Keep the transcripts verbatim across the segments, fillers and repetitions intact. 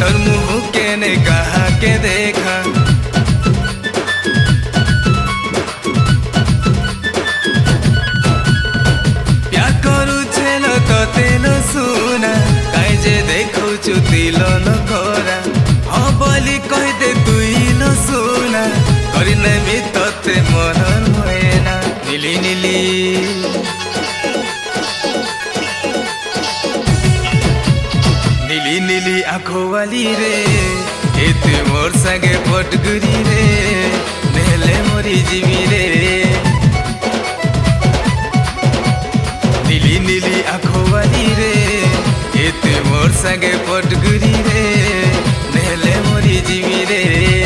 तोर मुँह के ने कहा के देखा प्या करू छेलो तो तेलो सुना काई जे देखौ छु तिलो न खोरा हाँ बोली कह दे तुइलो सुना करी नेमी तोते मनन होएना नीली नीली नीली नीली आँखों वाली रे एते मोर संगे पटगुरी रे नेले मोरी जीवी रे नीली नीली आँखों वाली रे एते मोर संगे पटगुरी रे नेले मोरी जीवी रे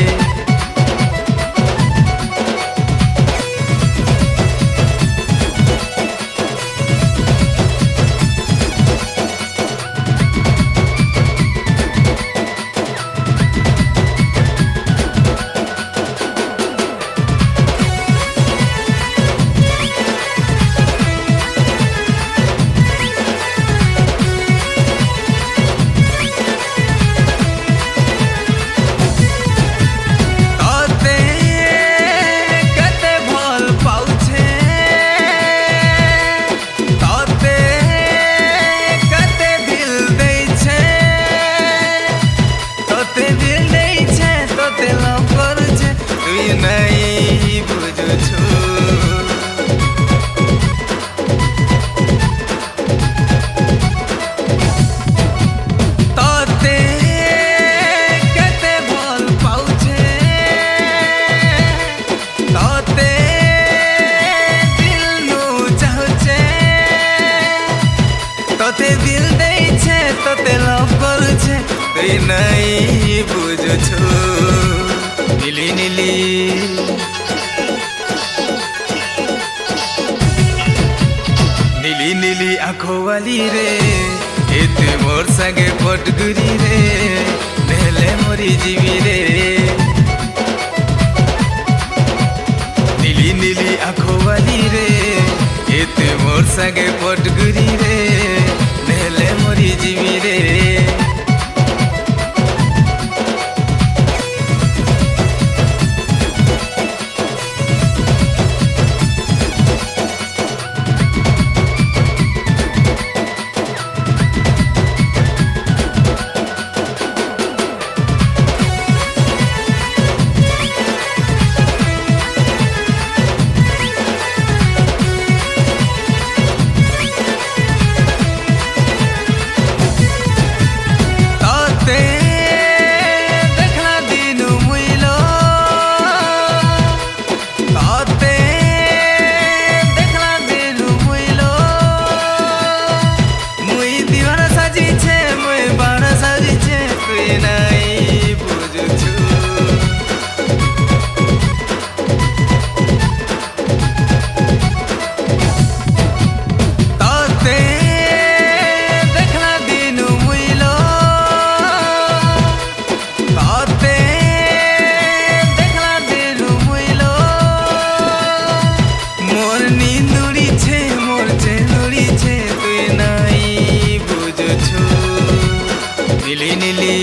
नहीं बुझो छो तोते कते भल पाउछे तोते दिल नु चाहुछे तोते दिल देइछे तोते लव करुछे तुई नहीं बुझो छो नीली नीली नीली नीली आँखों वाली रे एते मोर संगे पटगुरी रे नेले मोरी जीवी रे नीली नीली आँखों वाली रे एते मोर संगे पटगुरी रे नेले मोरी जीवी रे नीली नीली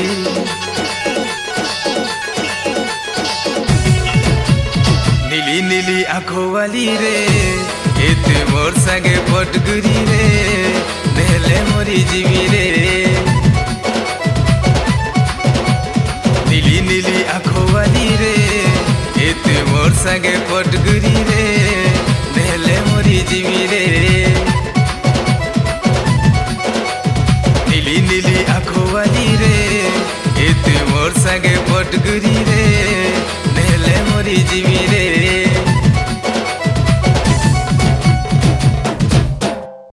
नीली नीली आँखों वाली रे एते मोर संगे पटगुरी रे नेले मोरी जीवी रे नीली नीली आँखों वाली रे एते मोर संगे पटगुरी रे नेले मोरी जीवी रे नीली नीली आँखों वाली रे एते मोर संगे पटगुरी रे